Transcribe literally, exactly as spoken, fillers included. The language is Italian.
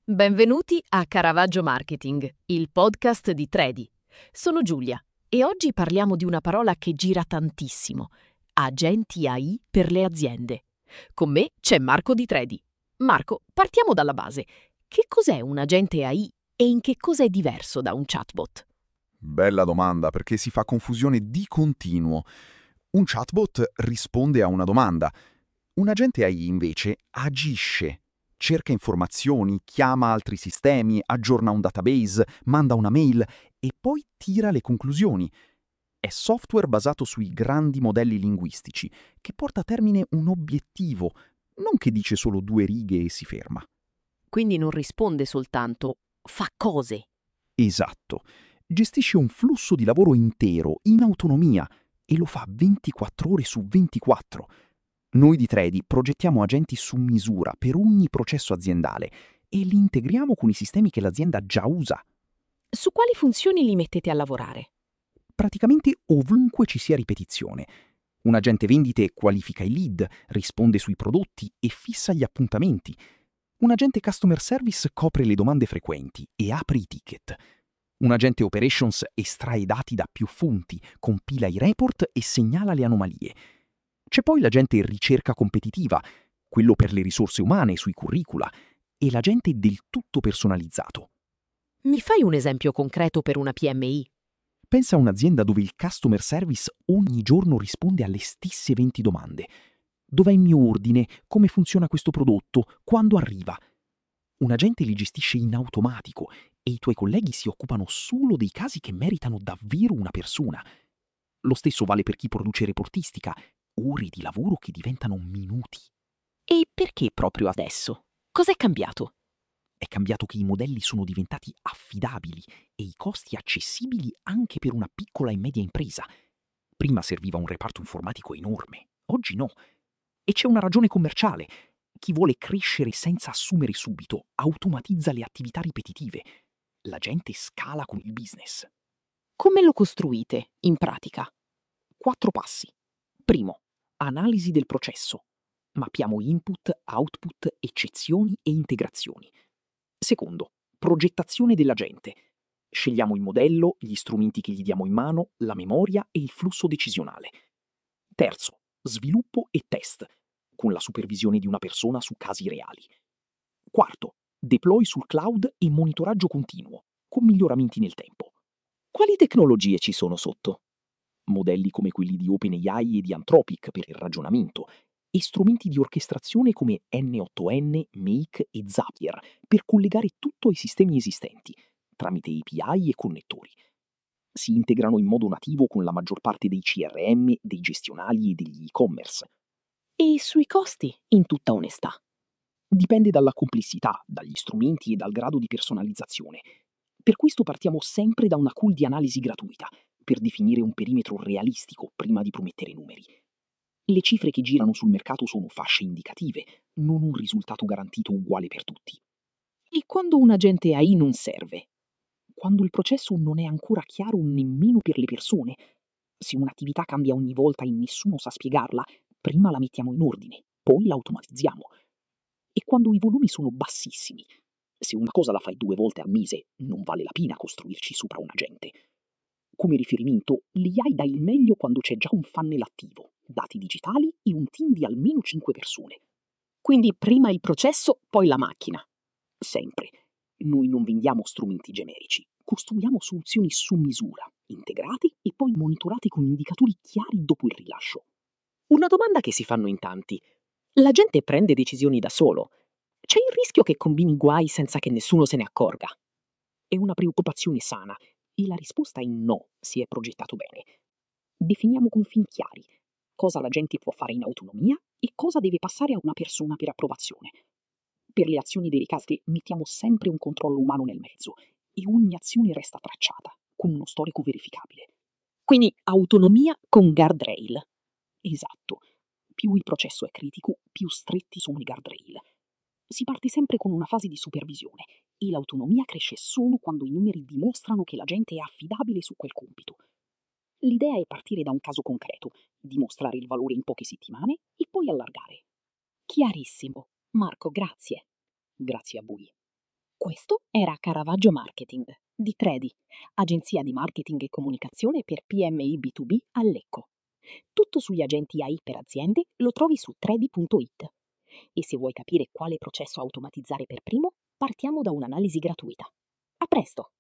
Benvenuti a Caravaggio Marketing, il podcast di Tredi. Sono Giulia e oggi parliamo di una parola che gira tantissimo: agenti A I per le aziende. Con me c'è Marco di Tredi. Marco, partiamo dalla base. Che cos'è un agente A I e in che cosa è diverso da un chatbot? Bella domanda, perché si fa confusione di continuo. Un chatbot risponde a una domanda. Un agente A I invece agisce, cerca informazioni, chiama altri sistemi, aggiorna un database, manda una mail e poi tira le conclusioni. È software basato sui grandi modelli linguistici, che porta a termine un obiettivo, non che dice solo due righe e si ferma. Quindi non risponde soltanto, fa cose. Esatto. Gestisce un flusso di lavoro intero, in autonomia, e lo fa ventiquattro ore su ventiquattro. Noi di Tredi progettiamo agenti su misura per ogni processo aziendale e li integriamo con i sistemi che l'azienda già usa. Su quali funzioni li mettete a lavorare? Praticamente ovunque ci sia ripetizione. Un agente vendite qualifica i lead, risponde sui prodotti e fissa gli appuntamenti. Un agente customer service copre le domande frequenti e apre i ticket. Un agente operations estrae dati da più fonti, compila i report e segnala le anomalie. C'è poi l'agente ricerca competitiva, quello per le risorse umane sui curricula, e l'agente del tutto personalizzato. Mi fai un esempio concreto per una P M I? Pensa a un'azienda dove il customer service ogni giorno risponde alle stesse venti domande. Dov'è il mio ordine? Come funziona questo prodotto? Quando arriva? Un agente li gestisce in automatico e i tuoi colleghi si occupano solo dei casi che meritano davvero una persona. Lo stesso vale per chi produce reportistica, ore di lavoro che diventano minuti. E perché proprio adesso? Cos'è cambiato? È cambiato che i modelli sono diventati affidabili e i costi accessibili anche per una piccola e media impresa. Prima serviva un reparto informatico enorme, oggi no. E c'è una ragione commerciale. Chi vuole crescere senza assumere subito automatizza le attività ripetitive. La gente scala con il business. Come lo costruite, in pratica? Quattro passi. Primo, analisi del processo. Mappiamo input, output, eccezioni e integrazioni. Secondo, progettazione dell'agente. Scegliamo il modello, gli strumenti che gli diamo in mano, la memoria e il flusso decisionale. Terzo, sviluppo e test, con la supervisione di una persona su casi reali. Quarto, deploy sul cloud e monitoraggio continuo, con miglioramenti nel tempo. Quali tecnologie ci sono sotto? Modelli come quelli di OpenAI e di Anthropic per il ragionamento, e strumenti di orchestrazione come N otto N, Make e Zapier per collegare tutto ai sistemi esistenti, tramite A P I e connettori. Si integrano in modo nativo con la maggior parte dei C R M, dei gestionali e degli e-commerce. E sui costi, in tutta onestà? Dipende dalla complessità, dagli strumenti e dal grado di personalizzazione. Per questo partiamo sempre da una tool di analisi gratuita, per definire un perimetro realistico prima di promettere numeri. Le cifre che girano sul mercato sono fasce indicative, non un risultato garantito uguale per tutti. E quando un agente A I non serve? Quando il processo non è ancora chiaro nemmeno per le persone. Se un'attività cambia ogni volta e nessuno sa spiegarla, prima la mettiamo in ordine, poi la automatizziamo. E quando i volumi sono bassissimi. Se una cosa la fai due volte al mese, non vale la pena costruirci sopra un agente. Come riferimento, l'I A dà il meglio quando c'è già un funnel attivo, dati digitali e un team di almeno cinque persone. Quindi prima il processo, poi la macchina. Sempre. Noi non vendiamo strumenti generici, costruiamo soluzioni su misura, integrate e poi monitorate con indicatori chiari dopo il rilascio. Una domanda che si fanno in tanti. La gente prende decisioni da solo. C'è il rischio che combini guai senza che nessuno se ne accorga? È una preoccupazione sana e la risposta è no se è progettato bene. Definiamo confini chiari, cosa la gente può fare in autonomia e cosa deve passare a una persona per approvazione. Per le azioni delicate mettiamo sempre un controllo umano nel mezzo e ogni azione resta tracciata, con uno storico verificabile. Quindi autonomia con guardrail. Esatto. Più il processo è critico, più stretti sono i guardrail. Si parte sempre con una fase di supervisione e l'autonomia cresce solo quando i numeri dimostrano che la gente è affidabile su quel compito. L'idea è partire da un caso concreto, dimostrare il valore in poche settimane e poi allargare. Chiarissimo. Marco, grazie. Grazie a voi. Questo era Caravaggio Marketing di Tredi, agenzia di marketing e comunicazione per P M I B due B a Lecco. Tutto sugli agenti A I per aziende lo trovi su tredi punto it. E se vuoi capire quale processo automatizzare per primo, partiamo da un'analisi gratuita. A presto!